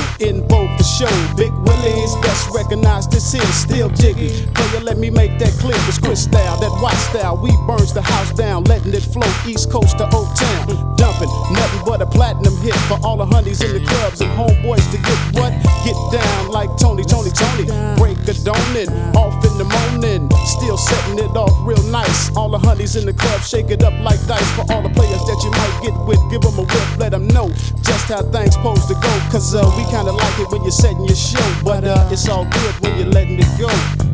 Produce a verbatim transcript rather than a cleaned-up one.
in vogue for show. Big Willie's best recognized, this is still jiggy. Player, let me make that clear. It's Chris style, that white style. We burns the house down, letting it flow East Coast to Old Town. Dumping, nothing but a platinum hit for all the honeys in the clubs and homeboys to get what? Get down like Tony, Tony, Tony. Break a donin', off in the morning. Still setting it off real nice. All the honeys in the club shake it up like dice. For all the players that you might get with, give them a whip, let them know just how things supposed to go. Cause uh, we kinda like it when you're setting your show, but uh, it's all good when you're letting it go.